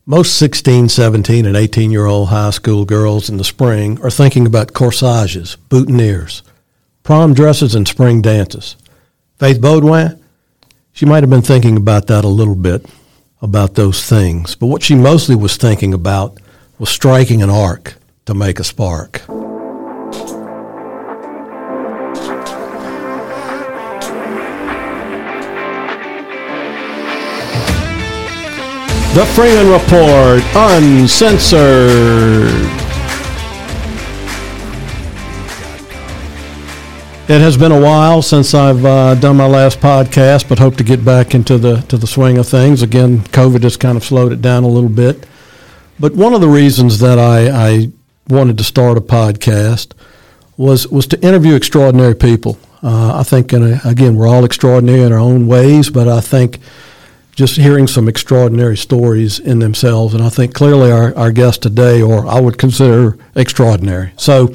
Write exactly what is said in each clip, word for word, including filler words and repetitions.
Most sixteen, seventeen, and eighteen-year-old high school girls in the spring are thinking about corsages, boutonnieres, prom dresses, and spring dances. Faith Baudouin, she might have been thinking about that a little bit, about those things. But what she mostly was thinking about was striking an arc to make a spark. The Freeman Report, Uncensored. It has been a while since I've uh, done my last podcast, but hope to get back into the to the swing of things. Again, COVID has kind of slowed it down a little bit. But one of the reasons that I, I wanted to start a podcast was was to interview extraordinary people. Uh, I think, in a, again, we're all extraordinary in our own ways, but I think just hearing some extraordinary stories in themselves, and I think clearly our, our guest today, or I would consider extraordinary. So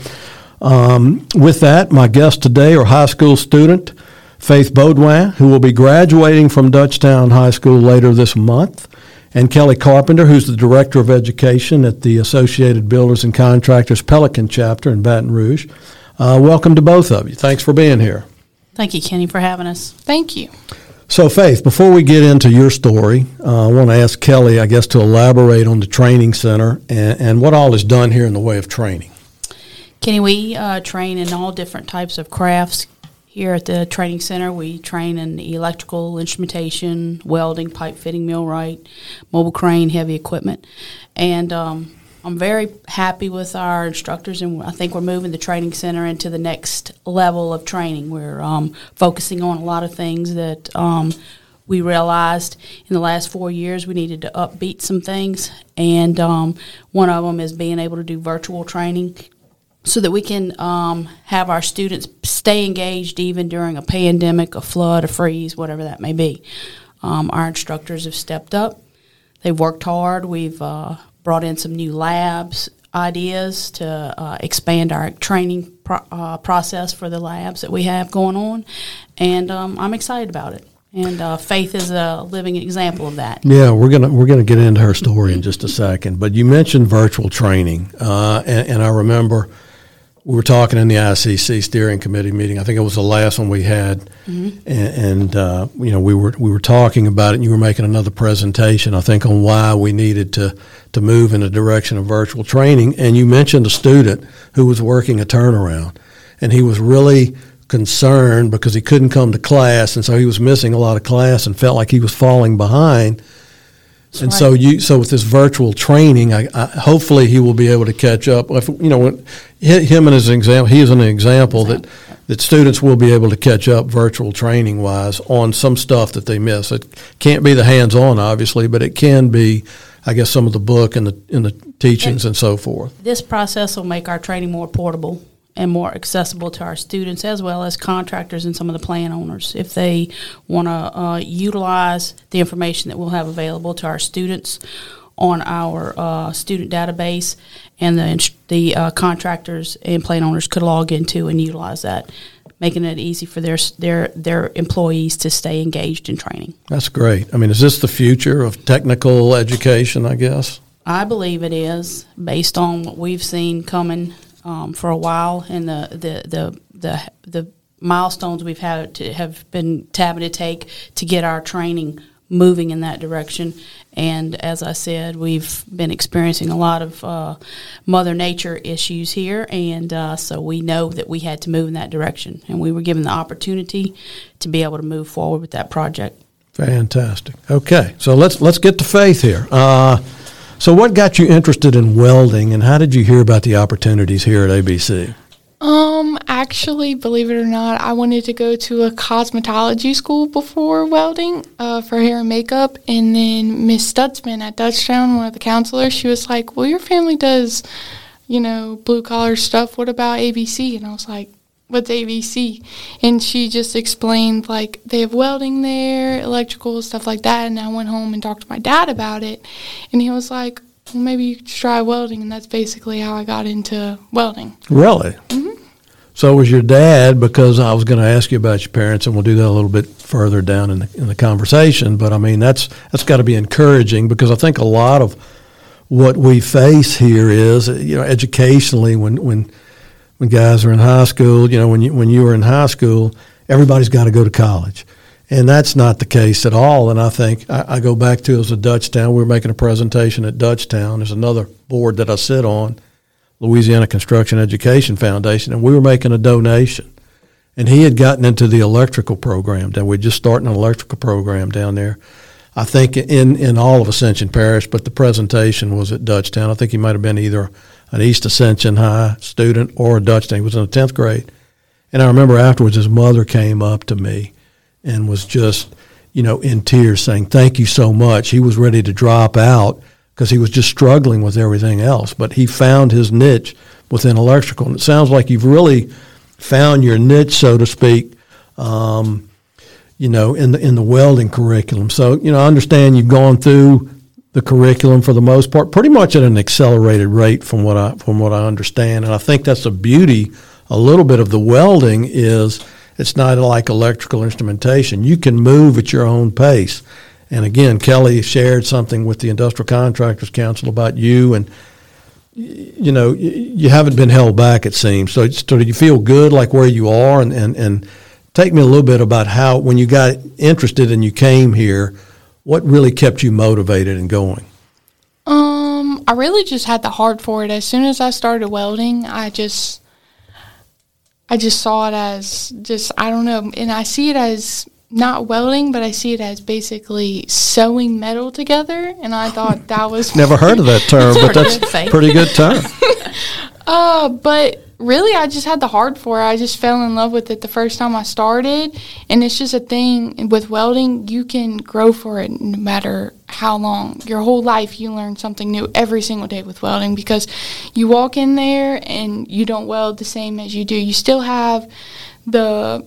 um, with that, my guest today are high school student Faith Baudouin, who will be graduating from Dutchtown High School later this month, and Kelly Carpenter, who's the Director of Education at the Associated Builders and Contractors Pelican Chapter in Baton Rouge. Uh, welcome to both of you. Thanks for being here. Thank you, Kenny, for having us. Thank you. So, Faith, before we get into your story, uh, I want to ask Kelly, I guess, to elaborate on the training center and, and what all is done here in the way of training. Kenny, we uh, train in all different types of crafts here at the training center. We train in electrical, instrumentation, welding, pipe fitting, millwright, mobile crane, heavy equipment. And um, I'm very happy with our instructors, and I think we're moving the training center into the next level of training. We're um, focusing on a lot of things that um, we realized in the last four years we needed to upbeat some things, and um, one of them is being able to do virtual training so that we can um, have our students stay engaged even during a pandemic, a flood, a freeze, whatever that may be. Um, our instructors have stepped up. They've worked hard. We've uh, brought in some new labs ideas to uh, expand our training pro- uh, process for the labs that we have going on, and um, I'm excited about it. And uh, Faith is a living example of that. Yeah, we're gonna we're gonna get into her story in just a second. But you mentioned virtual training, uh, and, and I remember we were talking in the I C C steering committee meeting. I think it was the last one we had, mm-hmm. and, and uh, you know we were we were talking about it. And you were making another presentation, I think, on why we needed to to move in the direction of virtual training. And you mentioned a student who was working a turnaround, and he was really concerned because he couldn't come to class, and so he was missing a lot of class and felt like he was falling behind. That's and right. so you, so with this virtual training, I, I, hopefully he will be able to catch up. If, you know, when, him and his example, he is an example that, that students will be able to catch up virtual training wise on some stuff that they miss. It can't be the hands-on, obviously, but it can be, I guess, some of the book and the and the teachings and, and so forth. This process will make our training more portable and more accessible to our students as well as contractors and some of the plant owners if they want to uh, utilize the information that we'll have available to our students on our uh, student database, and the the uh, contractors and plant owners could log into and utilize that, making it easy for their their their employees to stay engaged in training. That's great. I mean, is this the future of technical education, I guess? I believe it is, based on what we've seen coming Um, for a while, and the the, the the the milestones we've had to have been having to take to get our training moving in that direction. And as I said, we've been experiencing a lot of uh, Mother Nature issues here, and uh, so we know that we had to move in that direction, and we were given the opportunity to be able to move forward with that project. Fantastic. Okay, so let's let's get to Faith here. Uh, So what got you interested in welding, and how did you hear about the opportunities here at A B C? Um, actually, believe it or not, I wanted to go to a cosmetology school before welding uh, for hair and makeup, and then Miss Stutzman at Dutchtown, one of the counselors, she was like, well, your family does, you know, blue-collar stuff. What about A B C? And I was like, what's A B C? And she just explained, like, they have welding there, electrical, stuff like that. And I went home and talked to my dad about it. And he was like, well, maybe you could try welding. And that's basically how I got into welding. Really? Mm-hmm. So was your dad, because I was going to ask you about your parents, and we'll do that a little bit further down in the, in the conversation. But, I mean, that's that's got to be encouraging, because I think a lot of what we face here is, you know, educationally, when when when guys are in high school, you know, when you when you were in high school, everybody's got to go to college. And that's not the case at all. And I think I, I go back to, it was at Dutchtown. We were making a presentation at Dutchtown. There's another board that I sit on, Louisiana Construction Education Foundation, and we were making a donation. And he had gotten into the electrical program. And we're just starting an electrical program down there, I think, in, in all of Ascension Parish, but the presentation was at Dutchtown. I think he might have been either an East Ascension High student or a Dutchtown. He was in the tenth grade. And I remember afterwards his mother came up to me and was just, you know, in tears saying, thank you so much. He was ready to drop out because he was just struggling with everything else. But he found his niche within electrical. And it sounds like you've really found your niche, so to speak, um, you know, in the in the welding curriculum. So, you know, I understand you've gone through the curriculum for the most part, pretty much at an accelerated rate from what I from what I understand. And I think that's the beauty, a little bit of the welding is, it's not like electrical instrumentation. You can move at your own pace. And again, Kelly shared something with the Industrial Contractors Council about you, and you know, you haven't been held back, it seems. So, so do you feel good, like where you are? And, and, and take me a little bit about how, when you got interested and you came here, what really kept you motivated and going? Um, I really just had the heart for it. As soon as I started welding, I just... I just saw it as just, I don't know, and I see it as not welding, but I see it as basically sewing metal together, and I thought that was... Never heard of that term, but that's a pretty good term. uh, but really, I just had the heart for it. I just fell in love with it the first time I started, and it's just a thing with welding, you can grow for it no matter how long. Your whole life, you learn something new every single day with welding, because you walk in there and you don't weld the same as you do. You still have the,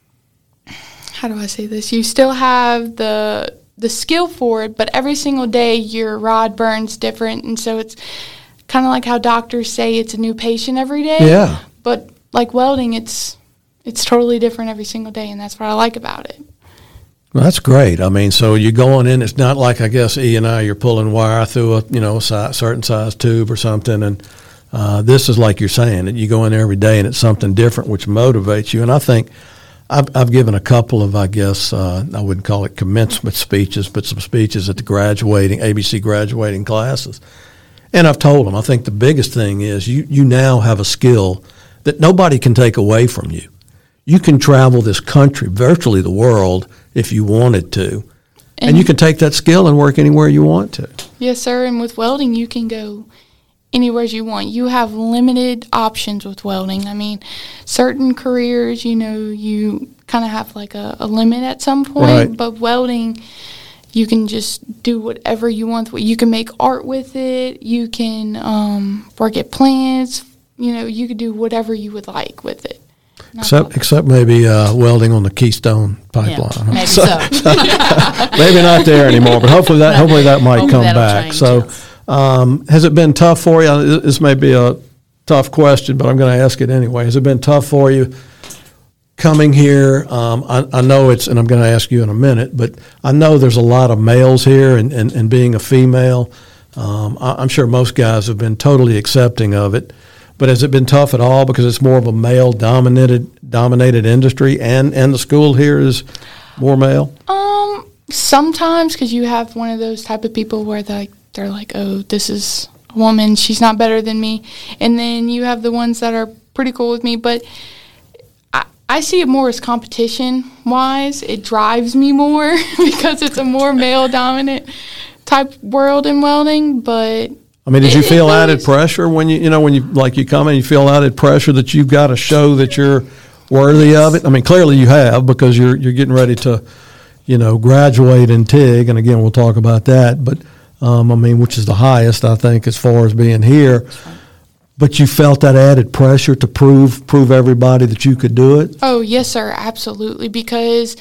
how do I say this? You still have the the skill for it, but every single day your rod burns different, and so it's kind of like how doctors say it's a new patient every day. Yeah. But like welding, it's it's totally different every single day, and that's what I like about it. Well, that's great. I mean, so you're going in, it's not like, I guess, E and I, you're pulling wire through a, you know, a si- certain size tube or something, and uh, this is like you're saying, that you go in there every day and it's something different, which motivates you. And I think I've, I've given a couple of, I guess, uh, I wouldn't call it commencement speeches, but some speeches at the graduating, A B C graduating classes. And I've told them, I think the biggest thing is you, you now have a skill that nobody can take away from you. You can travel this country, virtually the world, if you wanted to. And, and you can take that skill and work anywhere you want to. Yes, sir. And with welding, you can go anywhere you want. You have limited options with welding. I mean, certain careers, you know, you kind of have like a, a limit at some point. Right. But welding, you can just do whatever you want. You can make art with it. You can um, work at plants. You know, you could do whatever you would like with it. Not except except maybe uh, welding on the Keystone pipeline. Yeah, maybe so. so. Maybe not there anymore, but hopefully that hopefully that might hopefully come back. Change, so yes. um, has it been tough for you? This may be a tough question, but I'm going to ask it anyway. Has it been tough for you coming here? Um, I, I know it's, and I'm going to ask you in a minute, but I know there's a lot of males here, and, and, and being a female, um, I, I'm sure most guys have been totally accepting of it. But has it been tough at all because it's more of a male-dominated dominated industry, and, and the school here is more male? Um, sometimes, because you have one of those type of people where they're like, they're like, oh, this is a woman, she's not better than me. And then you have the ones that are pretty cool with me. But I, I see it more as competition-wise. It drives me more because it's a more male-dominant type world in welding, but... I mean, did you feel added pressure when you, you know, when you, like you come in, you feel added pressure that you've got to show that you're worthy of it? I mean, clearly you have, because you're you're getting ready to, you know, graduate in T I G, and again, we'll talk about that, but, um, I mean, which is the highest, I think, as far as being here. But you felt that added pressure to prove prove everybody that you could do it? Oh, yes, sir, absolutely, because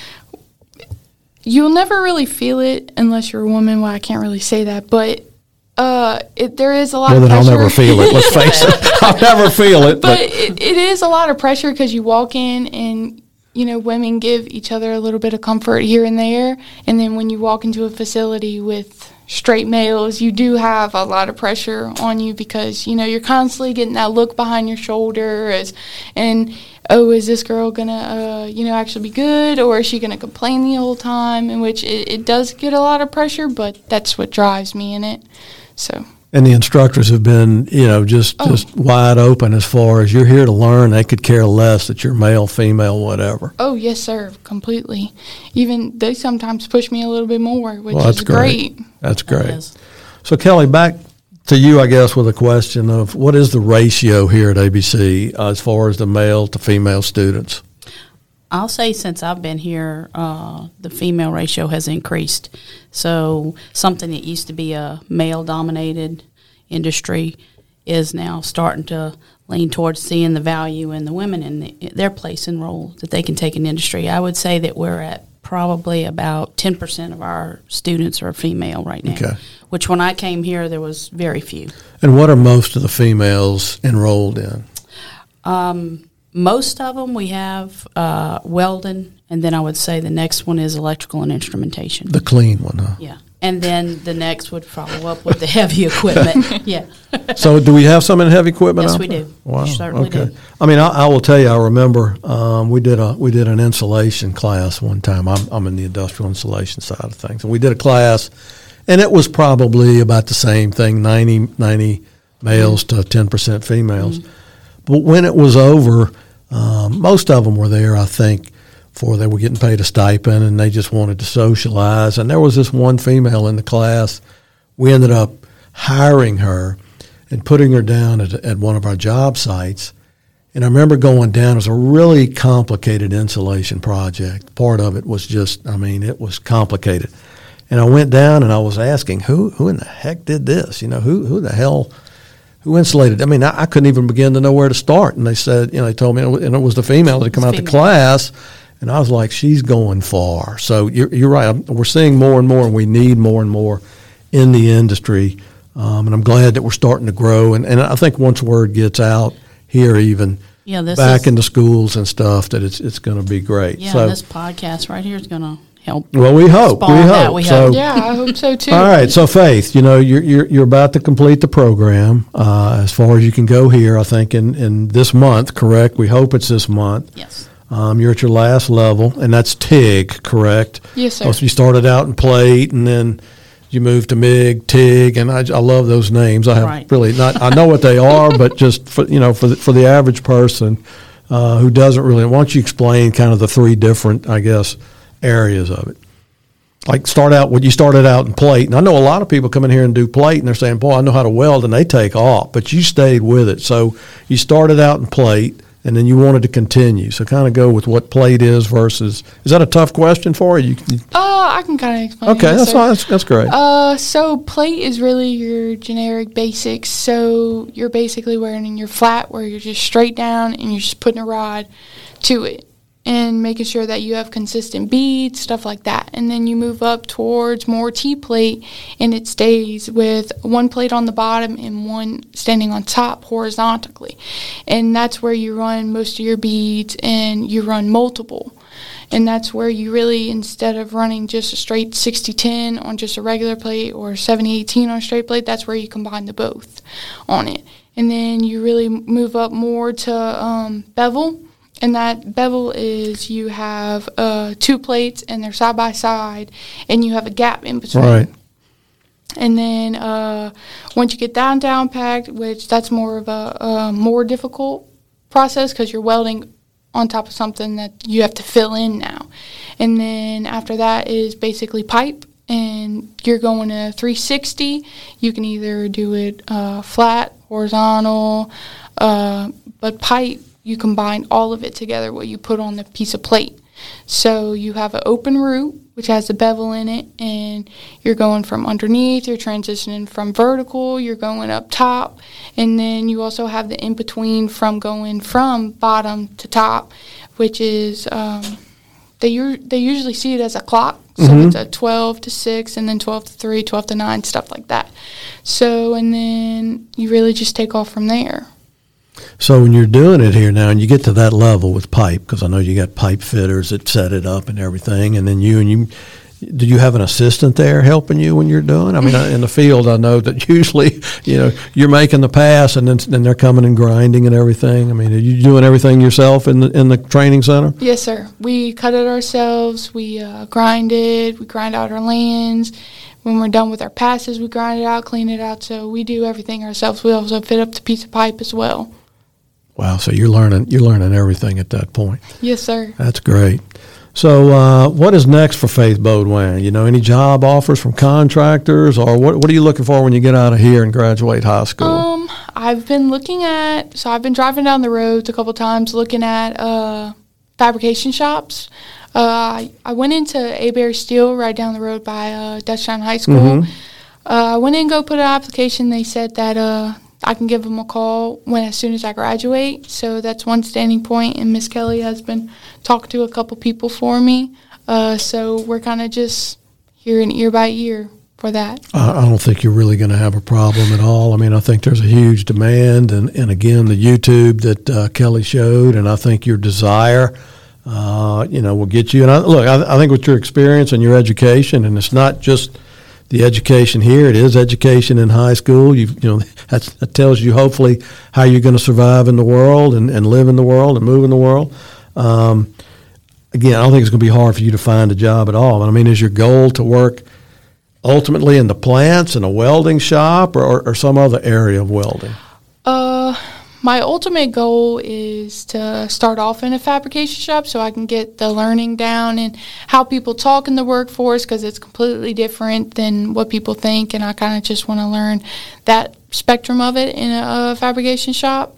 you'll never really feel it unless you're a woman. Well, I can't really say that, but Uh, it, there is a lot well, of pressure. Well, then I'll never feel it. Let's face it. I'll never feel it. But, but it, it is a lot of pressure because you walk in and, you know, women give each other a little bit of comfort here and there. And then when you walk into a facility with straight males, you do have a lot of pressure on you because, you know, you're constantly getting that look behind your shoulder as, and, oh, is this girl going to, uh, you know, actually be good, or is she going to complain the whole time, in which it, it does get a lot of pressure, but that's what drives me in it. So. And the instructors have been, you know, just, Oh. just wide open as far as you're here to learn. They could care less that you're male, female, whatever. Oh, yes, sir, completely. Even they sometimes push me a little bit more, which Well, that's is great. great. That's great. Yes. So, Kelly, back to you, I guess, with a question of what is the ratio here at A B C uh, as far as the male to female students? I'll say since I've been here, uh, the female ratio has increased. So something that used to be a male-dominated industry is now starting to lean towards seeing the value in the women and the, their place and role that they can take in industry. I would say that we're at probably about ten percent of our students are female right now, Okay. which when I came here, there was very few. And what are most of the females enrolled in? Um, most of them we have uh, welding, and then I would say the next one is electrical and instrumentation. The clean one, huh? Yeah. And then the next would follow up with the heavy equipment. Yeah. So do we have some in heavy equipment? Yes, out we there? do. Wow. We certainly okay. do. I mean, I, I will tell you. I remember um, we did a we did an insulation class one time. I'm I'm in the industrial insulation side of things, and we did a class, and it was probably about the same thing: ninety, ninety males mm-hmm. to ten percent females. Mm-hmm. But when it was over, um, most of them were there, I think, for they were getting paid a stipend and they just wanted to socialize. And there was this one female in the class. We ended up hiring her and putting her down at, at one of our job sites. And I remember going down. It was a really complicated insulation project. Part of it was just, I mean, it was complicated. And I went down and I was asking, who who in the heck did this? You know, who who the hell, who insulated? I mean, I, I couldn't even begin to know where to start. And they said, you know, they told me, and it was the female that had come out to class. And I was like, she's going far. So you're, you're right. We're seeing more and more, and we need more and more in the industry. Um, and I'm glad that we're starting to grow. And, and I think once word gets out here, even yeah, this back is, into schools and stuff, that it's it's going to be great. Yeah, so, this podcast right here is going to help. Well, we hope. We spawn hope. that, we so, hope. Yeah, I hope so too. All right. So, Faith, you know, you're you're, you're about to complete the program uh, as far as you can go here. I think in, in this month, correct? We hope it's this month. Yes. Um, you're at your last level, and that's T I G, correct? Yes, sir. Oh, so you started out in plate, and then you moved to M I G, T I G, and I, I love those names. I have Right. really not. I know what they are, but just for you know, for the, for the average person uh, who doesn't really, why don't you explain kind of the three different, I guess, areas of it? Like start out when you started out in plate, and I know a lot of people come in here and do plate, and they're saying, "Boy, I know how to weld," and they take off. But you stayed with it, so you started out in plate. And then you wanted to continue. So kind of go with what plate is versus – is that a tough question for you? you Uh, I can kind of explain. okay, it, that's sir. fine. That's, that's great. Uh, so plate is really your generic basics. So you're basically wearing your flat where you're just straight down and you're just putting a rod to it and making sure that you have consistent beads, stuff like that. And then you move up towards more T-plate, and it stays with one plate on the bottom and one standing on top horizontally. And that's where you run most of your beads, and you run multiple. And that's where you really, instead of running just a straight sixty ten on just a regular plate or seventy eighteen on a straight plate, that's where you combine the both on it. And then you really move up more to um, bevel. And that bevel is you have uh, two plates, and they're side by side, and you have a gap in between. Right. And then uh, once you get down down packed, which that's more of a, a more difficult process because you're welding on top of something that you have to fill in now. And then after that is basically pipe, and you're going to three sixty. You can either do it uh, flat, horizontal, uh, but pipe, you combine all of it together, what you put on the piece of plate. So you have an open root, which has a bevel in it, and you're going from underneath, you're transitioning from vertical, you're going up top, and then you also have the in-between from going from bottom to top, which is, um, they, u- they usually see it as a clock. So mm-hmm. it's a twelve to six, and then twelve to three, twelve to nine, stuff like that. So, and then you really just take off from there. So when you're doing it here now, and you get to that level with pipe, because I know you got pipe fitters that set it up and everything, and then you and you, do you have an assistant there helping you when you're doing? I mean, in the field, I know that usually, you know, you're making the pass and then then they're coming and grinding and everything. I mean, are you doing everything yourself in the in the training center? Yes, sir. We cut it ourselves. We uh, grind it. We grind out our lands. When we're done with our passes, we grind it out, clean it out. So we do everything ourselves. We also fit up the piece of pipe as well. Wow, so you're learning you're learning everything at that point. Yes, sir. That's great. So uh, what is next for Faith Beaudoin? You know, any job offers from contractors, or what what are you looking for when you get out of here and graduate high school? Um, I've been looking at, so I've been driving down the roads a couple times looking at uh, fabrication shops. Uh, I, I went into Abear Steel right down the road by uh, Dutchtown High School. Mm-hmm. Uh, I went in and go put an application. They said that uh, I can give them a call when as soon as I graduate. So that's one standing point, and Miss Kelly has been talking to a couple people for me. Uh, so we're kind of just hearing ear by ear for that. I I don't think you're really going to have a problem at all. I mean, I think there's a huge demand, and, and again, the YouTube that uh, Kelly showed, and I think your desire, uh, you know, will get you. And I, look, I, I think with your experience and your education, and it's not just the education here; it is education in high school. You, you know, that's, that tells you hopefully how you're going to survive in the world and, and live in the world and move in the world. Um, again, I don't think it's going to be hard for you to find a job at all. I mean, is your goal to work ultimately in the plants, in a welding shop, or, or some other area of welding? Uh, my ultimate goal is to start off in a fabrication shop so I can get the learning down and how people talk in the workforce, because it's completely different than what people think, and I kind of just want to learn that spectrum of it in a, a fabrication shop.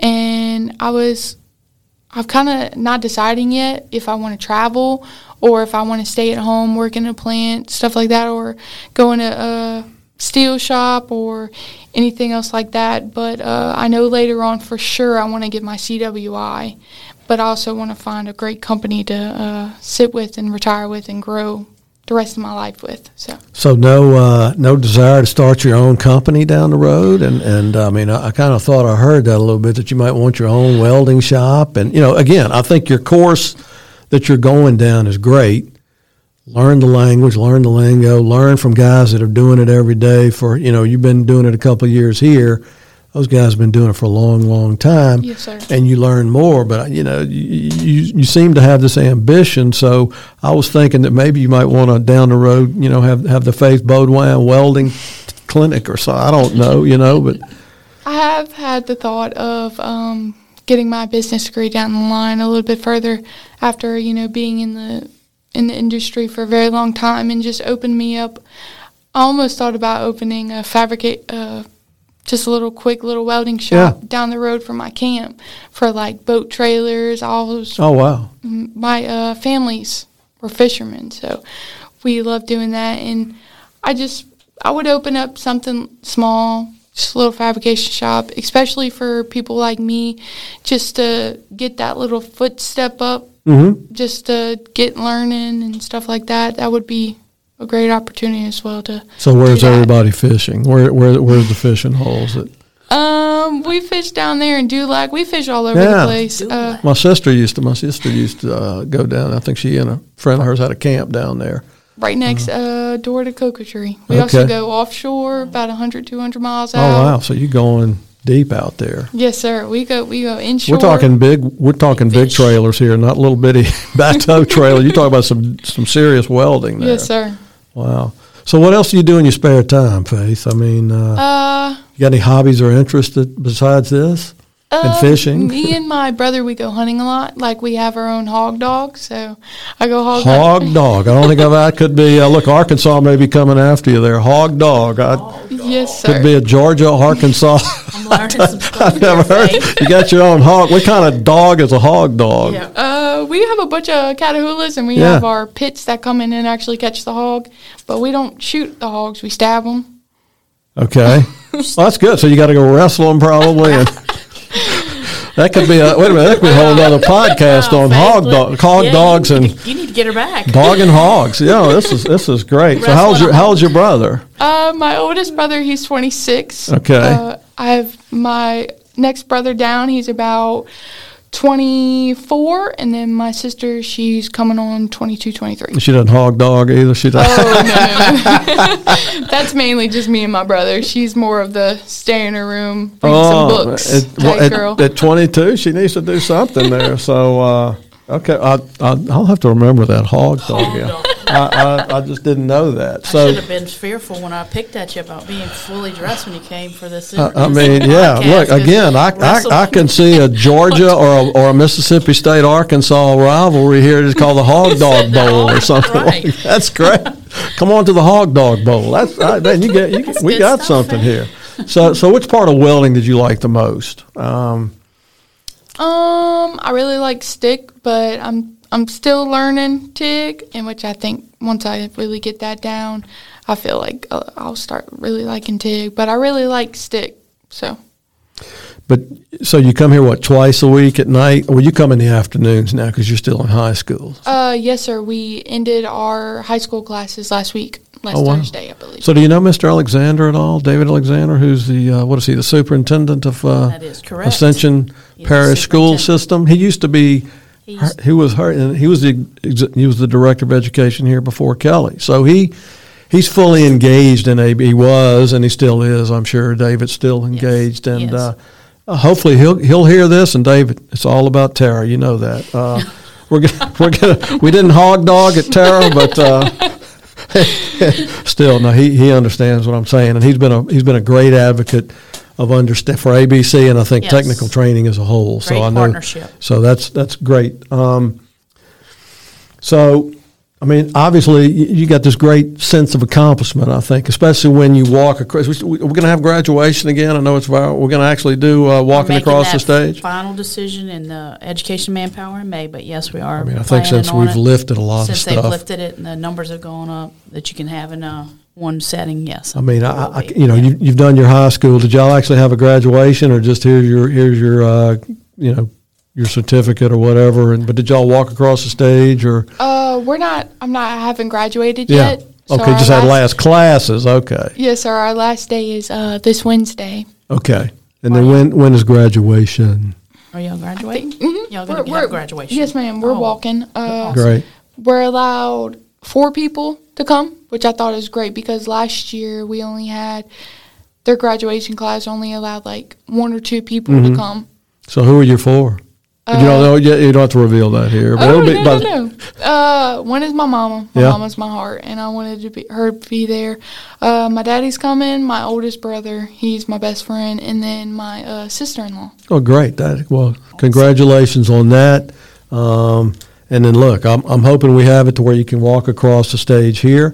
And I was, I'm kind of not deciding yet if I want to travel or if I want to stay at home, work in a plant, stuff like that, or go in a, a steel shop or anything else like that. But uh, I know later on for sure I want to get my C W I, but I also want to find a great company to uh, sit with and retire with and grow the rest of my life with. So, so no, uh, no desire to start your own company down the road, and and I mean, I, I kind of thought I heard that a little bit, that you might want your own welding shop, and you know, again, I think your course that you're going down is great. Learn the language, learn the lingo, learn from guys that are doing it every day. For you know, you've been doing it a couple of years here. Those guys have been doing it for a long, long time. Yes, sir. And you learn more. But, you know, you, you, you seem to have this ambition. So I was thinking that maybe you might want to, down the road, you know, have, have the Faith Beaudoin welding clinic or so. I don't know, you know. But I have had the thought of um, getting my business degree down the line a little bit further after, you know, being in the in the industry for a very long time, and just opened me up. I almost thought about opening a fabricate, uh, just a little quick little welding shop Yeah. down the road from my camp for like boat trailers. All those. oh, wow. My uh, families were fishermen, so we loved doing that. And I just, I would open up something small, just a little fabrication shop, especially for people like me, just to get that little footstep up, Mm-hmm. just to get learning and stuff like that. That would be a great opportunity as well to. So where's do that. everybody fishing? Where where where's the fishing holes? That, Um, we fish down there in Dulac. We fish all over Yeah. the place. Uh, my sister used to. My sister used to uh, go down. I think she and a friend of hers had a camp down there. right next uh, door to Cocoa Tree. We also Okay. go offshore, about one hundred, two hundred miles Oh out. wow! So you're going deep out there. Yes, sir. We go we go inshore. We're talking big. We're talking big Fish. trailers here, not little bitty bateau trailer. You talk about some some serious welding there. Yes, sir. Wow. So what else do you do in your spare time, Faith? I mean, uh, Uh, you got any hobbies or interests that, besides this? uh, And fishing? Me and my brother, we go hunting a lot. Like we have our own hog dog, so I go hog. Hog hunt. dog. I don't think of that. Could be. Uh, look, Arkansas may be coming after you there. Hog dog. I, Yes, could sir. be a Georgia, Arkansas. I'm learning some stuff. I've never heard. here, Faith. You got your own hog. What kind of dog is a hog dog? Yeah. Uh, we have a bunch of catahoulas, and we Yeah. have our pits that come in and actually catch the hog. But we don't shoot the hogs; we stab them. Okay. Well, that's good. So you got to go wrestle them probably. And that could be a wait a minute. That could be a whole other podcast Oh, on Faith, hog look, dog, hog yeah, dogs you and need to- You need to get her back. dog and hogs. Yeah, this is this is great. So how's your how's your brother? Uh, my oldest brother, he's twenty-six. Okay. Uh, I have my next brother down. He's about twenty-four, and then my sister, she's coming on twenty-two, twenty-three. She doesn't hog dog either. She doesn't. Oh, no. That's mainly just me and my brother. She's more of the stay in her room, read oh, some books at, type well, at, girl. At twenty-two, she needs to do something there. So, uh, okay, I, I, I'll have to remember that hog dog. Hog Yeah. dog. I, I, I just didn't know that. I So should have been fearful when I picked at you about being fully dressed when you came for this. I, I this mean, yeah. podcast, Look 'cause again. I, Russell- I I can see a Georgia or a, or a Mississippi State Arkansas rivalry here. It's called the Hog Dog Bowl or something. Right. Like that. That's great. Come on to the Hog Dog Bowl. That's I, man, you get you, That's we good got stuff, something man. here. So so which part of welding did you like the most? Um, Um, I really like stick, but I'm I'm still learning TIG, in which I think once I really get that down, I feel like uh, I'll start really liking TIG. But I really like stick, so. but so you come here what twice a week at night? Well, you come in the afternoons now because you're still in high school. Uh, yes, sir. We ended our high school classes last week, last Oh, wow. Thursday, I believe. So do you know Mister Alexander at all? David Alexander, who's the uh, what is he? The superintendent of uh, That is correct. Ascension He's the Parish School superintendent. System. He used to be. He's- He was her, and he was the ex- he was the director of education here before Kelly. So he he's fully engaged in A B. He was, and he still is. I'm sure David's still engaged, Yes, and he is. uh, uh, hopefully he'll he'll hear this. And David, it's all about Tara. You know that. Uh, we're gonna, we're gonna we didn't hog dog at Tara, but. Uh, Still, no, he, he understands what I'm saying, and he's been a he's been a great advocate of understand for A B C, and I think Yes. technical training as a whole. so Great I know, partnership. so that's that's great. Um, so, I mean, obviously, you, you got this great sense of accomplishment. I think, especially when you walk across. We, we're going to have graduation again. I know it's viral. We're going to actually do uh, walking We're making across the that stage. Final decision in the education manpower in May, but yes, we are. I mean, I think planning since on we've it. lifted a lot of since stuff. they've lifted it and the numbers have gone up that you can have in a one setting. Yes, I mean, it I, will I, be. you know, Yeah. you, you've done your high school. Did y'all actually have a graduation, or just here's your here's your uh, you know your certificate or whatever? And but did y'all walk across the stage or? Uh, we're not, I'm not, I haven't graduated Yeah. yet. so Okay, our just had last classes. Okay. Yes, sir. Our last day is uh, this Wednesday. Okay. And then Are when when is graduation? Are y'all graduating? Mhm. Y'all We're- gonna we're- have graduation? Yes, ma'am. We're Oh. walking. Uh, Great. We're allowed four people to come, which I thought was great because last year we only had their graduation class only allowed like one or two people Mhm. to come. So who are you for? you don't know yet. You don't have to reveal that here. But Oh, it'll be no, by- no, no. Uh, one is my mama. My Yeah. mama's my heart, and I wanted to be her to be there. Uh, my daddy's coming. My oldest brother, he's my best friend, and then my uh, sister-in-law. Oh, great! That well, congratulations on that. Um, and then look, I'm I'm hoping we have it to where you can walk across the stage here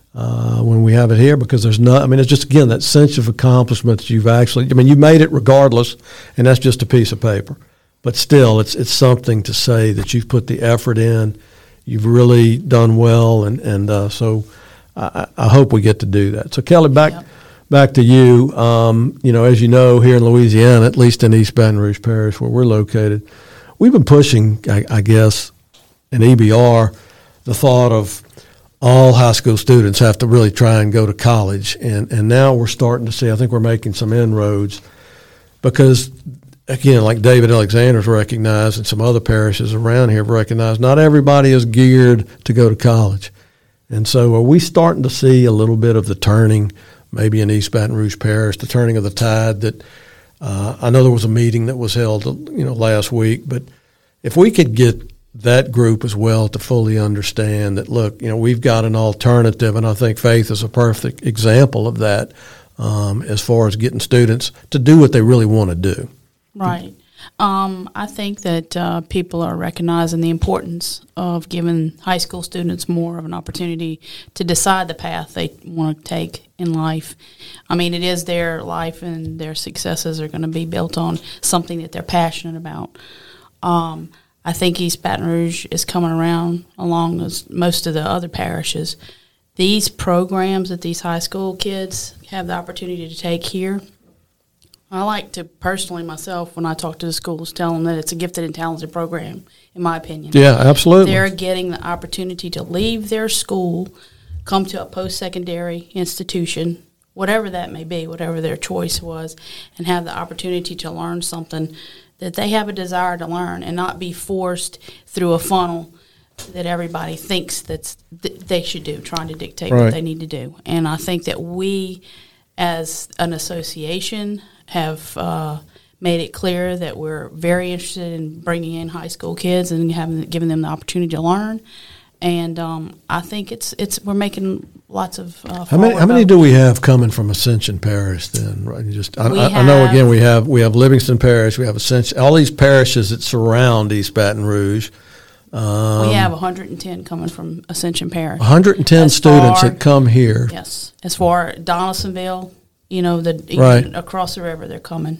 uh, when we have it here, because there's not. I mean, it's just again that sense of accomplishment that you've actually. I mean, you made it regardless, and that's just a piece of paper. But still, it's it's something to say that you've put the effort in. You've really done well, and and uh, so I, I hope we get to do that. So Kelly, back. Yep. Back to you. Um, you know, as you know, here in Louisiana, at least in East Baton Rouge Parish, where we're located, we've been pushing, I, I guess, in E B R, the thought of all high school students have to really try and go to college. And, and now we're starting to see, I think we're making some inroads because, again, like David Alexander's recognized and some other parishes around here have recognized, not everybody is geared to go to college. And so are we starting to see a little bit of the turning, maybe in East Baton Rouge Parish, the turning of the tide that uh, I know there was a meeting that was held, you know, last week, but if we could get that group as well to fully understand that, look, you know, we've got an alternative, and I think Faith is a perfect example of that um, as far as getting students to do what they really want to do. Right. Um, I think that uh, people are recognizing the importance of giving high school students more of an opportunity to decide the path they want to take in life. I mean, it is their life, and their successes are going to be built on something that they're passionate about. Um, I think East Baton Rouge is coming around along as most of the other parishes. These programs that these high school kids have the opportunity to take here, I like to personally myself, when I talk to the schools, tell them that it's a gifted and talented program, in my opinion. Yeah, absolutely. They're getting the opportunity to leave their school, come to a post-secondary institution, whatever that may be, whatever their choice was, and have the opportunity to learn something that they have a desire to learn and not be forced through a funnel that everybody thinks that's th- they should do, trying to dictate right. what they need to do. And I think that we, as an association, have uh, made it clear that we're very interested in bringing in high school kids and having giving them the opportunity to learn. And um, I think it's it's we're making lots of. Uh, how many how many do we have coming from Ascension Parish then? Right, just I, I, I know again we have we have Livingston Parish, we have Ascension, all these parishes that surround East Baton Rouge. Um, we have one hundred ten coming from Ascension Parish. one hundred ten as students far, that come here. Yes, as far as Donaldsonville, you know, the right. even across the river they're coming.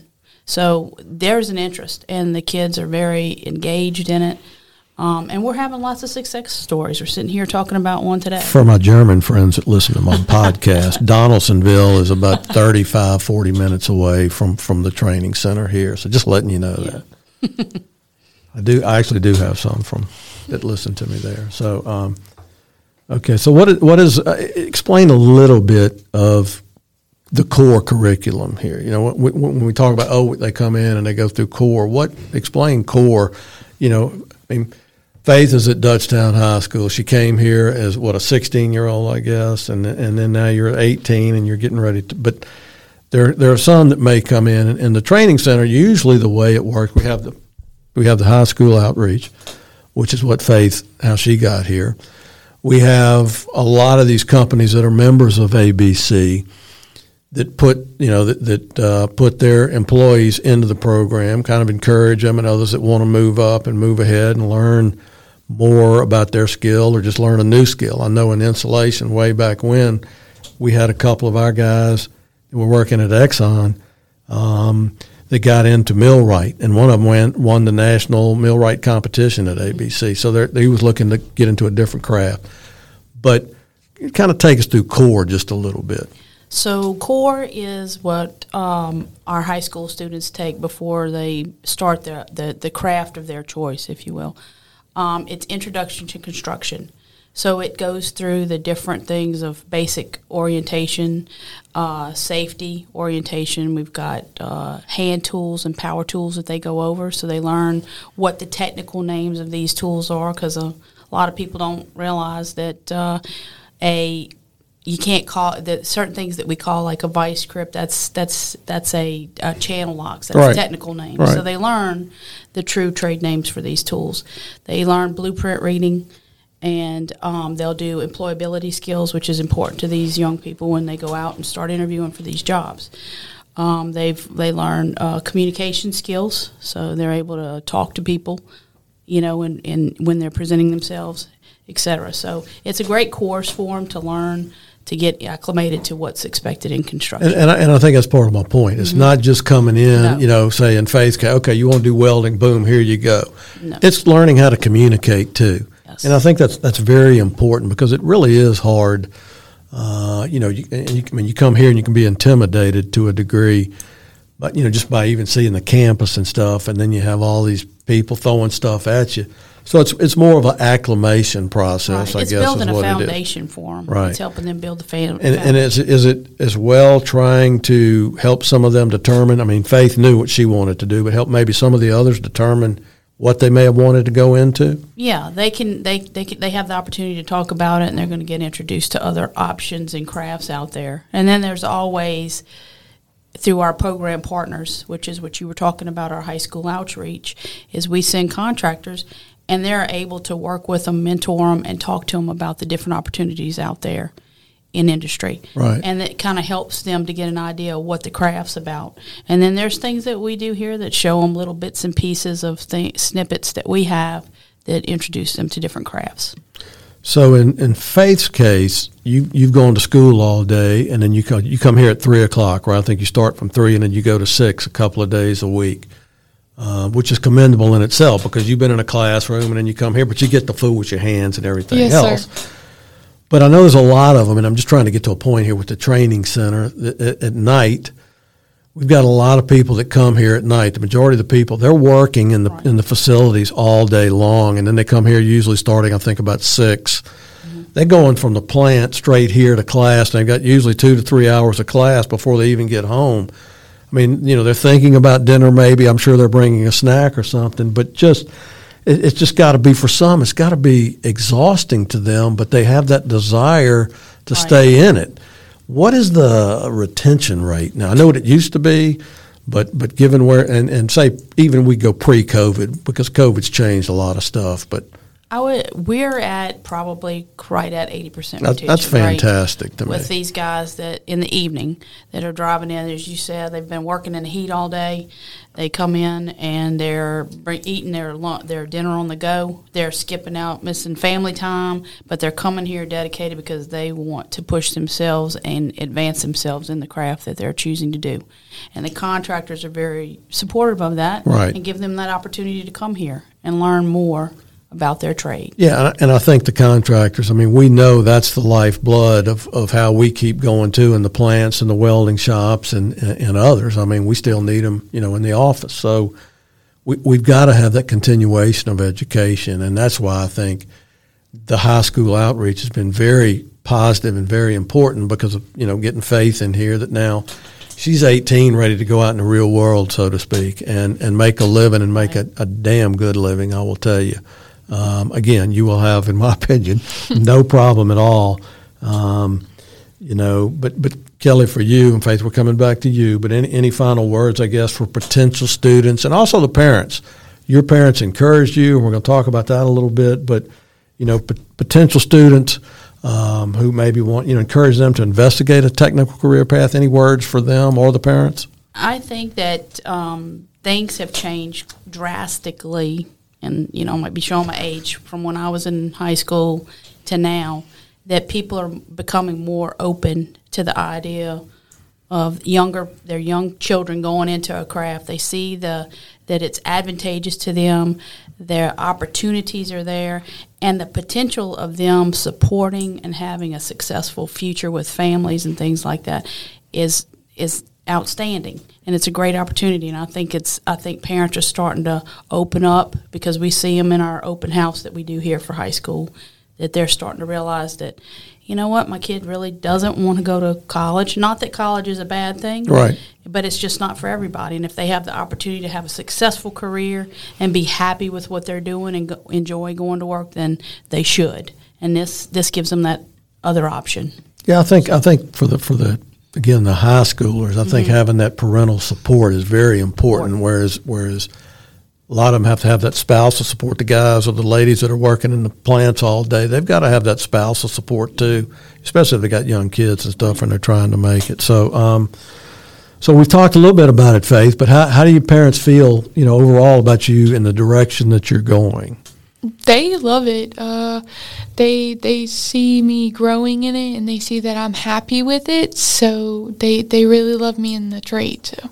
So there's an interest, and the kids are very engaged in it. Um, and we're having lots of success stories. We're sitting here talking about one today. For my German friends that listen to my podcast, Donaldsonville is about thirty-five, forty minutes away from, from the training center here. So just letting you know yeah. that. I do. I actually do have some from that listen to me there. So, um, okay. So what is, what is uh, explain a little bit of the core curriculum here. You know, when, when we talk about, oh, they come in and they go through core, what, explain core, you know, I mean, Faith is at Dutchtown High School. She came here as, what, a sixteen-year-old, I guess, and and then now you're eighteen and you're getting ready to, but there there are some that may come in. And in the training center, usually the way it works, we have the we have the high school outreach, which is what Faith, how she got here. We have a lot of these companies that are members of A B C that put, you know, that, that uh, put their employees into the program, kind of encourage them, and others that want to move up and move ahead and learn more about their skill or just learn a new skill. I know in insulation way back when, we had a couple of our guys that were working at Exxon um, that got into millwright, and one of them went, won the national millwright competition at A B C. So he was looking to get into a different craft. But kind of take us through core just a little bit. So core is what um, our high school students take before they start their, the, the craft of their choice, if you will. Um, it's introduction to construction. So it goes through the different things of basic orientation, uh, safety orientation. We've got uh, hand tools and power tools that they go over, so they learn what the technical names of these tools are, because a, a lot of people don't realize that uh, a you can't call that certain things that we call like a vice grip. That's that's that's a, a channel locks. That's right. a technical name. Right. So they learn the true trade names for these tools. They learn blueprint reading, and um, they'll do employability skills, which is important to these young people when they go out and start interviewing for these jobs. Um, they've they learn uh, communication skills, so they're able to talk to people, you know, and in, in, when they're presenting themselves, et cetera. So it's a great course for them to learn, to get acclimated to what's expected in construction. And, and, I, and I think that's part of my point. It's mm-hmm. not just coming in, no. you know, saying, Faith, okay, you want to do welding, boom, here you go. No. It's learning how to communicate, too. Yes. And I think that's that's very important, because it really is hard. Uh, you know, you, and you, I mean, you come here and you can be intimidated to a degree, but, you know, just by even seeing the campus and stuff, and then you have all these people throwing stuff at you. So it's it's more of an acclimation process, right. I it's guess, building is what a it is. foundation for them. Right. It's helping them build the fa- and, and is, is it as well trying to help some of them determine, I mean, Faith knew what she wanted to do, but help maybe some of the others determine what they may have wanted to go into? Yeah, they can. They they can, they have the opportunity to talk about it, and they're going to get introduced to other options and crafts out there. And then there's always, through our program partners, which is what you were talking about, our high school outreach, is we send contractors, and they're able to work with them, mentor them, and talk to them about the different opportunities out there in industry. Right. And it kind of helps them to get an idea of what the craft's about. And then there's things that we do here that show them little bits and pieces of th- snippets that we have that introduce them to different crafts. So in, in Faith's case, you, you've gone to school all day, and then you come, you come here at three o'clock, right? I think you start from three, and then you go to six a couple of days a week. Uh, which is commendable in itself, because you've been in a classroom and then you come here, but you get the food with your hands and everything yes, else. Sir. But I know there's a lot of them, and I'm just trying to get to a point here with the training center. At, at, at night, we've got a lot of people that come here at night. The majority of the people, they're working in the right. in the facilities all day long, and then they come here usually starting, I think, about six. Mm-hmm. They're going from the plant straight here to class, and they've got usually two to three hours of class before they even get home. I mean, you know, they're thinking about dinner maybe. I'm sure they're bringing a snack or something, but just it, it's just got to be, for some, it's got to be exhausting to them, but they have that desire to right. stay in it. What is the retention rate now? I know what it used to be, but but given where, and, and say even we go pre-COVID, because COVID's changed a lot of stuff, but I would, we're at probably right at eighty percent That's, retention that's fantastic rate to me. with these guys that in the evening that are driving in. As you said, they've been working in the heat all day. They come in and they're bring, eating their lunch, their dinner on the go. They're skipping out, missing family time, but they're coming here dedicated because they want to push themselves and advance themselves in the craft that they're choosing to do. And the contractors are very supportive of that, right. and give them that opportunity to come here and learn more about their trade. Yeah, and I think the contractors, I mean, we know that's the lifeblood of, of how we keep going, too, in the plants and the welding shops and, and others. I mean, we still need them, you know, in the office. So we, we've got to have that continuation of education, and that's why I think the high school outreach has been very positive and very important because of, you know, getting Faith in here that now she's eighteen, ready to go out in the real world, so to speak, and, and make a living and make a, a damn good living, I will tell you. Um, again, you will have, in my opinion, no problem at all. Um, you know, but, but Kelly, for you, and Faith, we're coming back to you, but any, any final words, I guess, for potential students and also the parents? Your parents encouraged you, and we're going to talk about that a little bit, but, you know, p- potential students um, who maybe want, you know, encourage them to investigate a technical career path. Any words for them or the parents? I think that um, things have changed drastically. And, you know, I might be showing my age from when I was in high school to now, that people are becoming more open to the idea of younger, their young children going into a craft. They see the that it's advantageous to them, their opportunities are there, and the potential of them supporting and having a successful future with families and things like that is is outstanding, and it's a great opportunity. And I think it's I think parents are starting to open up because we see them in our open house that we do here for high school, that they're starting to realize that, you know what, my kid really doesn't want to go to college. Not that college is a bad thing, right? But it's just not for everybody. And if they have the opportunity to have a successful career and be happy with what they're doing and go, enjoy going to work, then they should. And this this gives them that other option. Yeah, I think I think for the for the again, the high schoolers, I think mm-hmm. having that parental support is very important, important, whereas whereas a lot of them have to have that spousal support. The guys or the ladies that are working in the plants all day, they've got to have that spousal support too, especially if they got young kids and stuff and they're trying to make it. So um, so we've talked a little bit about it, Faith, but how, how do your parents feel, you know, overall about you and the direction that you're going? They love it. Uh, they they see me growing in it, and they see that I'm happy with it. So they they really love me in the trade too.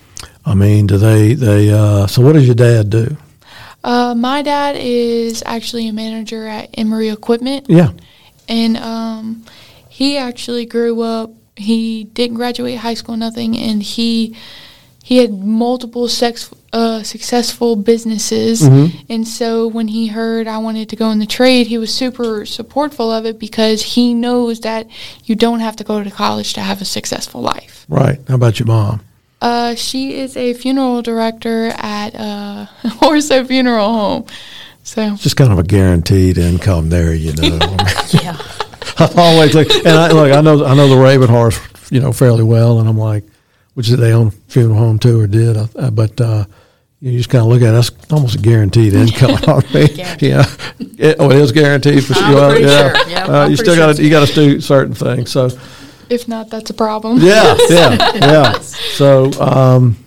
I mean, do they they? Uh, so what does your dad do? Uh, my dad is actually a manager at Emory Equipment. Yeah, and um, he actually grew up. He didn't graduate high school, nothing, and he. He had multiple sex, uh, successful businesses, mm-hmm. and so when he heard I wanted to go in the trade, he was super supportful of it because he knows that you don't have to go to college to have a successful life. Right. How about your mom? Uh, she is a funeral director at uh, Orso Funeral Home. So it's just kind of a guaranteed income there, you know. Yeah. I've always like, and I look, I know, I know the Raven Horse, you know, fairly well, and I'm like, which is they own funeral home too, or did, uh, but uh, you just kind of look at it, that's almost a guaranteed income. I mean, yeah, it, oh, it is guaranteed for I'm sure. pretty Yeah, sure. Yep, uh, you still got to you got to do certain things. So, if not, that's a problem. Yeah, yeah, yeah. So, um,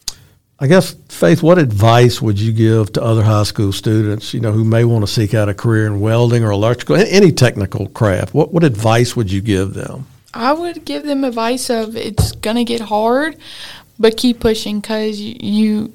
I guess, Faith, what advice would you give to other high school students, you know, who may want to seek out a career in welding or electrical, any technical craft? What what advice would you give them? I would give them advice of it's going to get hard, but keep pushing because you, you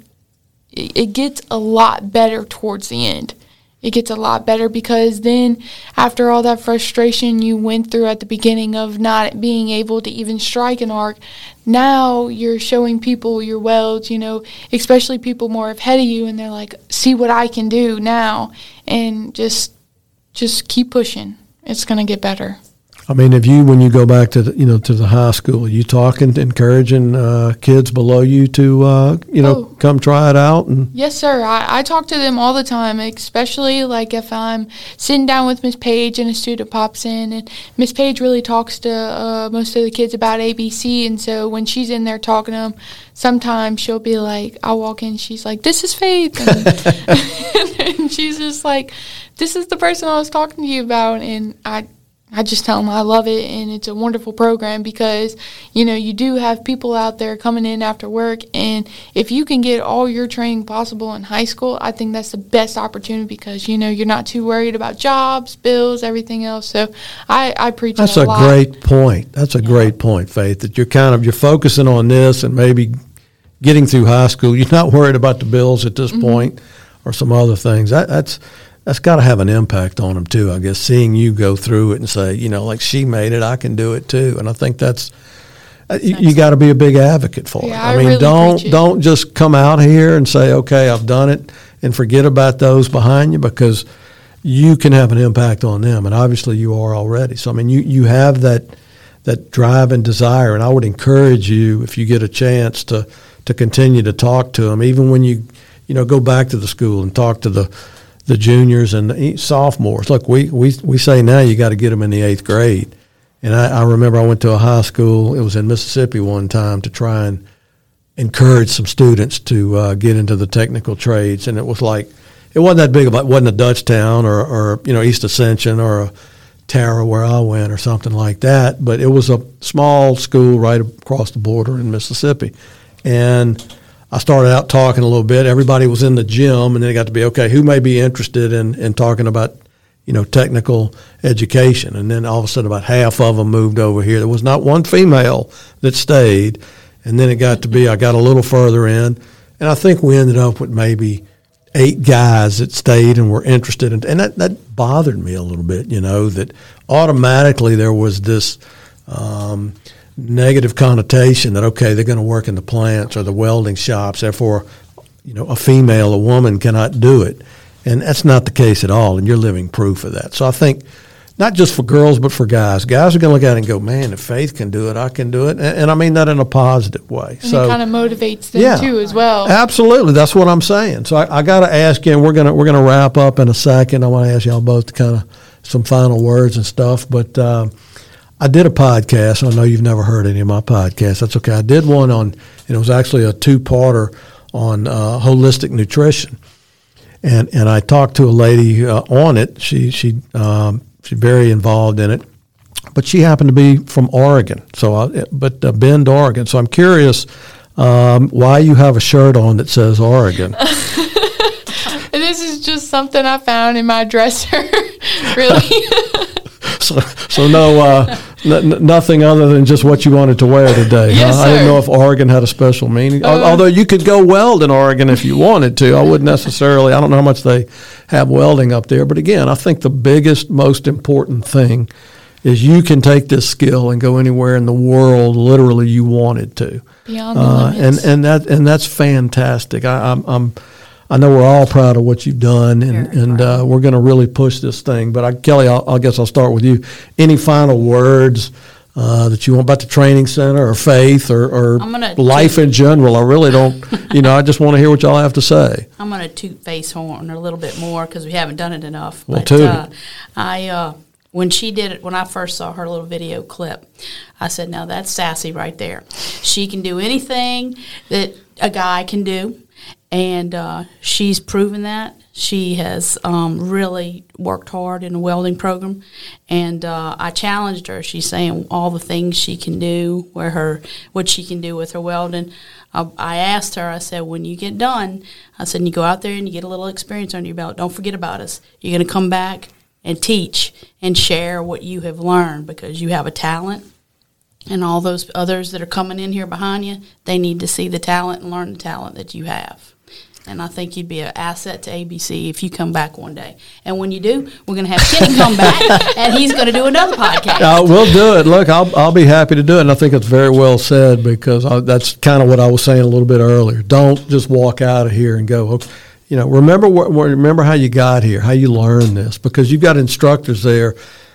it gets a lot better towards the end. It gets a lot better because then after all that frustration you went through at the beginning of not being able to even strike an arc, now you're showing people your welds, you know, especially people more ahead of you, and they're like, see what I can do now, and just just keep pushing. It's going to get better. I mean, if you, when you go back to the, you know, to the high school, are you talking, encouraging uh, kids below you to, uh, you know, oh. come try it out? And yes, sir. I, I talk to them all the time, especially like if I'm sitting down with Miss Page and a student pops in, and Miss Page really talks to uh, most of the kids about A B C, and so when she's in there talking to them, sometimes she'll be like, I'll walk in, she's like, this is Faith, and, and she's just like, this is the person I was talking to you about, and I I just tell them I love it, and it's a wonderful program because, you know, you do have people out there coming in after work, and if you can get all your training possible in high school, I think that's the best opportunity because, you know, you're not too worried about jobs, bills, everything else. So I, I preach That's a, a lot. great point. That's a yeah. great point, Faith, that you're kind of, you're focusing on this and maybe getting through high school. You're not worried about the bills at this mm-hmm. point or some other things. That, that's That's got to have an impact on them, too, I guess, seeing you go through it and say, you know, like she made it, I can do it, too. And I think that's, that's you, you got to be a big advocate for yeah, it. I, I mean, really don't don't just come out here and say, okay, I've done it, and forget about those behind you because you can have an impact on them. And obviously you are already. So, I mean, you, you have that that drive and desire. And I would encourage you, if you get a chance, to, to continue to talk to them, even when you, you know, go back to the school and talk to the the juniors and the sophomores. Look, we, we, we say now you got to get them in the eighth grade. And I, I remember I went to a high school, it was in Mississippi one time, to try and encourage some students to uh, get into the technical trades. And it was like, it wasn't that big of a, it wasn't a Dutchtown or, or, you know, East Ascension or a Tara where I went or something like that. But it was a small school right across the border in Mississippi. And I started out talking a little bit. Everybody was in the gym, and then it got to be, okay, who may be interested in, in talking about, you know, technical education? And then all of a sudden about half of them moved over here. There was not one female that stayed. And then it got to be, I got a little further in, and I think we ended up with maybe eight guys that stayed and were interested. In, and that, that bothered me a little bit, you know, that automatically there was this um, – negative connotation that, okay, they're going to work in the plants or the welding shops, therefore, you know, a female, a woman cannot do it. And that's not the case at all, and you're living proof of that. So I think not just for girls but for guys. Guys are going to look at it and go, man, if Faith can do it, I can do it. And, and I mean that in a positive way. And so, it kind of motivates them, yeah, too, as well. Absolutely. That's what I'm saying. So I, I got to ask you, and we're going to we're gonna wrap up in a second. I want to ask y'all both to kind of some final words and stuff, but uh, I did a podcast. I know you've never heard any of my podcasts. That's okay. I did one on, and it was actually a two-parter on uh, holistic nutrition, and and I talked to a lady uh, on it. She she um, she's very involved in it, but she happened to be from Oregon. So, I, but uh, Bend, Oregon. So I'm curious um, why you have a shirt on that says Oregon. This is just something I found in my dresser. Really. So, so no, uh, n- nothing other than just what you wanted to wear today. Yes, huh? sir. I didn't know if Oregon had a special meaning. Uh, Although you could go weld in Oregon if you wanted to. I wouldn't necessarily. I don't know how much they have welding up there. But again, I think the biggest, most important thing is you can take this skill and go anywhere in the world, literally, you wanted to. Beyond the uh, limits. And and that and that's fantastic. I, I'm. I'm I know we're all proud of what you've done, and, and uh, we're going to really push this thing. But I, Kelly, I'll, I guess I'll start with you. Any final words uh, that you want about the training center or Faith or, or life toot. in general? I really don't, you know, I just want to hear what y'all have to say. I'm going to toot Faith's horn a little bit more because we haven't done it enough. Well, but, toot uh, it. I, uh, when she did it, when I first saw her little video clip, I said, now that's sassy right there. She can do anything that a guy can do. And uh, she's proven that. She has um, really worked hard in the welding program. And uh, I challenged her. She's saying all the things she can do, where her what she can do with her welding. I, I asked her, I said, when you get done, I said, you go out there and you get a little experience under your belt. Don't forget about us. You're going to come back and teach and share what you have learned because you have a talent. And all those others that are coming in here behind you, they need to see the talent and learn the talent that you have. And I think you'd be an asset to A B C if you come back one day. And when you do, we're going to have Kenny come back, and he's going to do another podcast. Uh, we'll do it. Look, I'll I'll be happy to do it. And I think it's very well said because I, that's kind of what I was saying a little bit earlier. Don't just walk out of here and go, okay, you know, remember what, remember how you got here, how you learned this, because you've got instructors there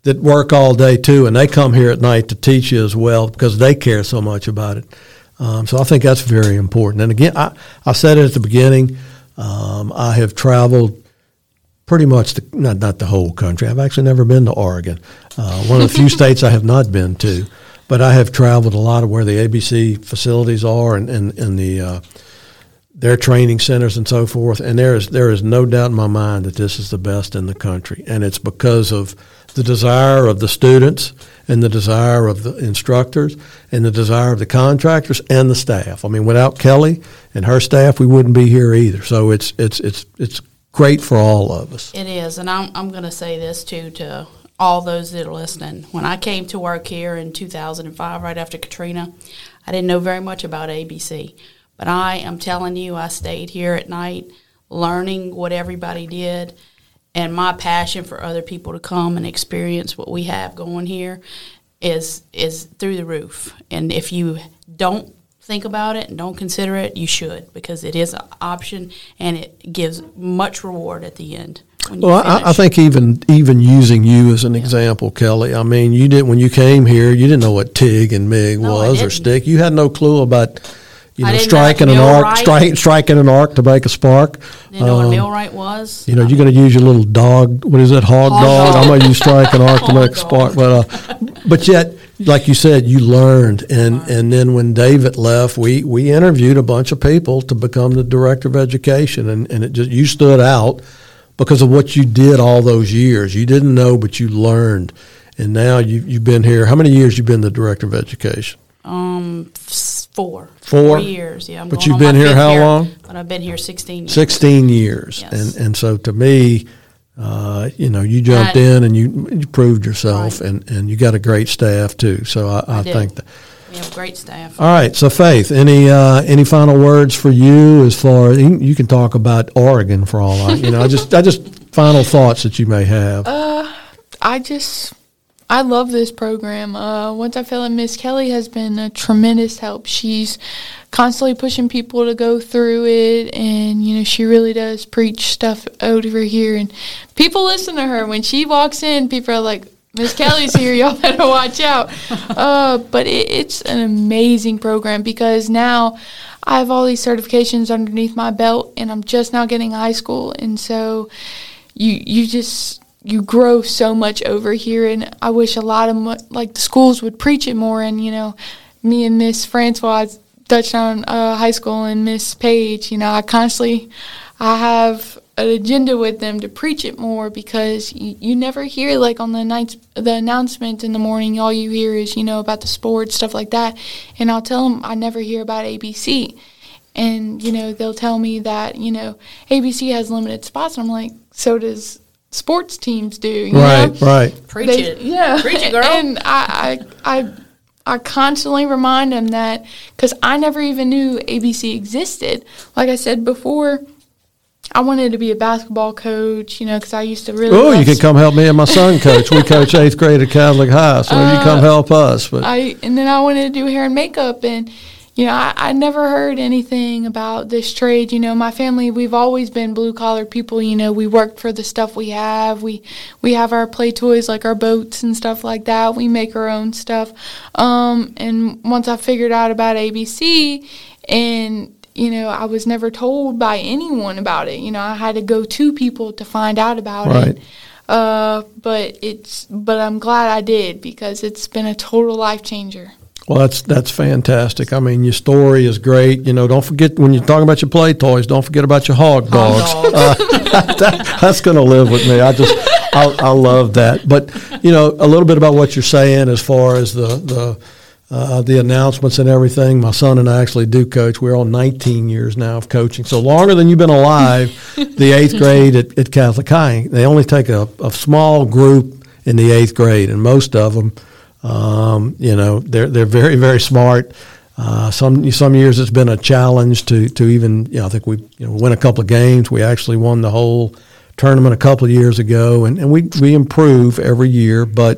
that work all day too, and they come here at night to teach you as well because they care so much about it. Um, so I think that's very important. And again, I, I said it at the beginning. Um, I have traveled pretty much the, not not the whole country. I've actually never been to Oregon. Uh, one of the few states I have not been to, but I have traveled a lot of where the A B C facilities are and and, and the uh, their training centers and so forth. And there is there is no doubt in my mind that this is the best in the country, and it's because of the desire of the students and the desire of the instructors and the desire of the contractors and the staff. I mean, without Kelly and her staff, we wouldn't be here either. So it's it's it's it's great for all of us. It is, and I'm I'm going to say this too to all those that are listening. When I came to work here in two thousand five, right after Katrina, I didn't know very much about A B C, but I am telling you, I stayed here at night learning what everybody did. And my passion for other people to come and experience what we have going here is is through the roof. And if you don't think about it and don't consider it, you should, because it is an option and it gives much reward at the end. When you well, I, I think even even using you as an yeah. example, Kelly. I mean, you didn't when you came here, you didn't know what TIG and MIG no, was or stick. You had no clue about. You know, striking an arc, strike, striking an arc to make a spark. Didn't know um, what a millwright was. You know, you're going to use your little dog. What is that? Hog, hog dog. dog. I'm going to use strike an arc to make a spark. But uh, but yet, like you said, you learned, and, learned. and then when David left, we, we interviewed a bunch of people to become the director of education, and, and it just you stood out because of what you did all those years. You didn't know, but you learned, and now you you've been here. How many years you been the director of education? Um, four. Four? Four years, yeah. I'm but you've been here how year, long? But I've been here sixteen years. sixteen years. Yes. And and so to me, uh, you know, you jumped I, in and you, you proved yourself, right. and, and you got a great staff too. So I, I, I think that. We have great staff. All right. So Faith, any uh, any final words for you as far as you, you can talk about Oregon for all I, you know, I just, I just final thoughts that you may have. Uh, I just. I love this program. Uh, once I feel like Miss Kelly has been a tremendous help. She's constantly pushing people to go through it, and, you know, she really does preach stuff over here. And people listen to her. When she walks in, people are like, Miss Kelly's here, y'all better watch out. Uh, but it, it's an amazing program because now I have all these certifications underneath my belt, and I'm just now getting high school. And so you you just... you grow so much over here, and I wish a lot of, like, the schools would preach it more. And, you know, me and Miss Francois, Dutchtown uh, High School, and Miss Page, you know, I constantly, I have an agenda with them to preach it more because you, you never hear, like, on the nights, the announcement in the morning, all you hear is, you know, about the sports, stuff like that. And I'll tell them I never hear about A B C. And, you know, they'll tell me that, you know, A B C has limited spots. And I'm like, so does sports teams do, you right, know? right. Preach they, it. Yeah. Preach it, girl. And I, I, I, I constantly remind them that because I never even knew A B C existed. Like I said before, I wanted to be a basketball coach, you know, because I used to really Oh, you can come help me and my son coach. We coach eighth grade at Catholic High, so uh, you come help us. But I And then I wanted to do hair and makeup, and you know, I, I never heard anything about this trade. You know, my family, we've always been blue-collar people. You know, we work for the stuff we have. We we have our play toys, like our boats and stuff like that. We make our own stuff. Um, and once I figured out about A B C, and, you know, I was never told by anyone about it. You know, I had to go to people to find out about right. it. Uh, but it's but I'm glad I did because it's been a total life changer. Well, that's that's fantastic. I mean, your story is great. You know, don't forget when you're talking about your play toys, don't forget about your hog dogs. Hog dogs. Uh, that, that's going to live with me. I just, I, I love that. But, you know, a little bit about what you're saying as far as the the uh, the announcements and everything. My son and I actually do coach. We're on nineteen years now of coaching. So longer than you've been alive, the eighth grade at, at Catholic High, they only take a, a small group in the eighth grade, and most of them, Um, you know, they're they're very, very smart. Uh, some some years it's been a challenge to to even, you know, I think we you know win a couple of games. We actually won the whole tournament a couple of years ago, and, and we, we improve every year. But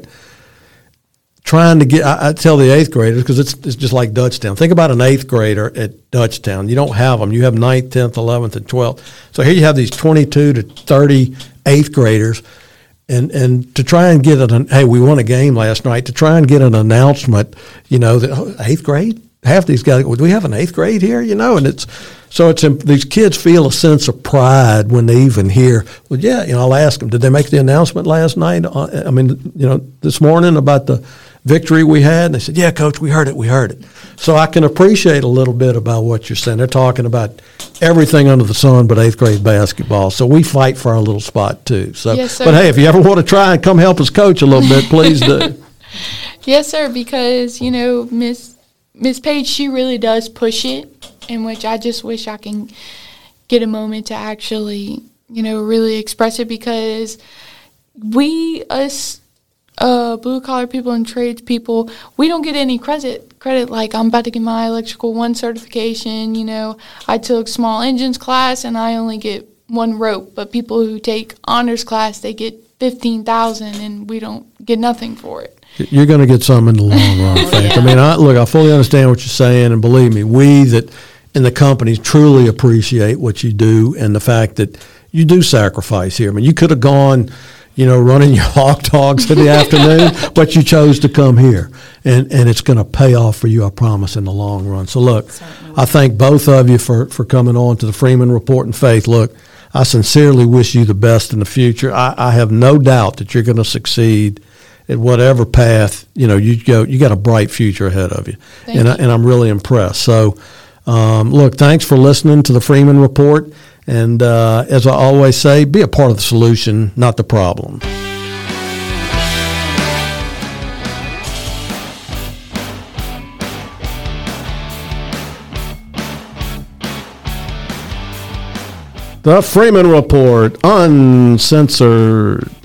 trying to get, I, I tell the eighth graders, because it's it's just like Dutchtown. Think about an eighth grader at Dutchtown. You don't have them. You have ninth, tenth, eleventh, and twelfth. So here you have these twenty-two to thirty eighth graders. And and to try and get an, hey, we won a game last night, to try and get an announcement, you know, that oh, eighth grade, half these guys, do we have an eighth grade here, you know, and it's, so it's, these kids feel a sense of pride when they even hear, well, yeah, you know, I'll ask them, did they make the announcement last night? I mean, you know, this morning about the victory we had? And they said, yeah, Coach, we heard it, we heard it. So I can appreciate a little bit about what you're saying. They're talking about everything under the sun but eighth grade basketball. So we fight for our little spot too. So, yes, sir. But hey, if you ever want to try and come help us coach a little bit, please do. Yes, sir, because, you know, Miss Miss Page, she really does push it, in which I just wish I can get a moment to actually, you know, really express it, because we, us, uh, blue-collar people and trades people, we don't get any credit. Credit like I'm about to get my Electrical One certification, you know. I took small engines class, and I only get one rope, but people who take honors class, they get fifteen thousand dollars, and we don't get nothing for it. You're going to get some in the long run, I think. Yeah. I mean, I, look, I fully understand what you're saying, and believe me, we that in the company truly appreciate what you do and the fact that you do sacrifice here. I mean, you could have gone, you know, running your hot dogs in the afternoon, but you chose to come here, and, and it's going to pay off for you, I promise, in the long run. So, look, I thank both of you for, for coming on to the Freeman Report. And Faith, look, I sincerely wish you the best in the future. I, I have no doubt that you're going to succeed at whatever path, you know, you go, you got a bright future ahead of you. Thank and, you. I, and I'm really impressed. So, um, look, thanks for listening to the Freeman Report. And uh, as I always say, be a part of the solution, not the problem. The Freeman Report, uncensored.